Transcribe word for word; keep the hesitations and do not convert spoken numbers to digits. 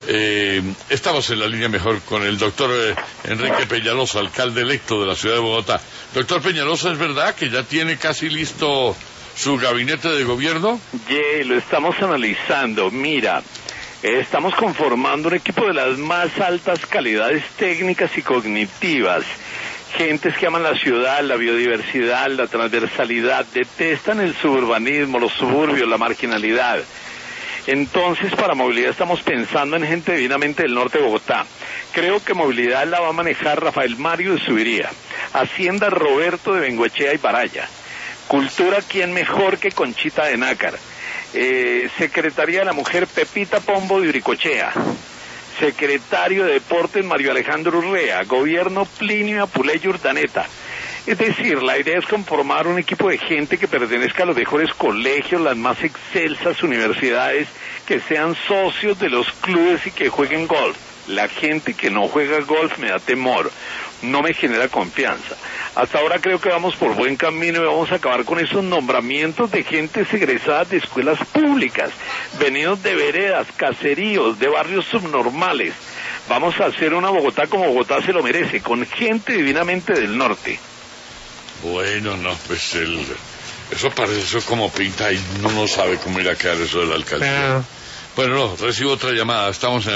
Eh, estamos en la línea mejor con el doctor eh, Enrique Peñalosa, alcalde electo de la ciudad de Bogotá. Doctor Peñalosa, ¿es verdad que ya tiene casi listo su gabinete de gobierno? Yeah, lo estamos analizando. Mira, eh, estamos conformando un equipo de las más altas calidades técnicas y cognitivas. Gentes que aman la ciudad, la biodiversidad, la transversalidad, detestan el suburbanismo, los suburbios, la marginalidad. Entonces, para movilidad estamos pensando en gente divinamente del norte de Bogotá. Creo que movilidad la va a manejar Rafael Mario de Subiría. Hacienda Roberto de Bengoechea y Baraya. Cultura, ¿quién mejor que Conchita de Nácar? Eh, Secretaría de la Mujer, Pepita Pombo de Uricochea. Secretario de Deportes, Mario Alejandro Urrea. Gobierno, Plinio Apuleyo Urdaneta. Es decir, la idea es conformar un equipo de gente que pertenezca a los mejores colegios, las más excelsas universidades, que sean socios de los clubes y que jueguen golf. La gente que no juega golf me da temor, no me genera confianza. Hasta ahora creo que vamos por buen camino y vamos a acabar con esos nombramientos de gentes egresadas de escuelas públicas, venidos de veredas, caseríos, de barrios subnormales. Vamos a hacer una Bogotá como Bogotá se lo merece, con gente divinamente del norte. Bueno, no, pues el, eso parece eso como pinta y no no sabe cómo ir a quedar eso de la alcaldía. Pero... Bueno, no, recibo otra llamada, estamos en el...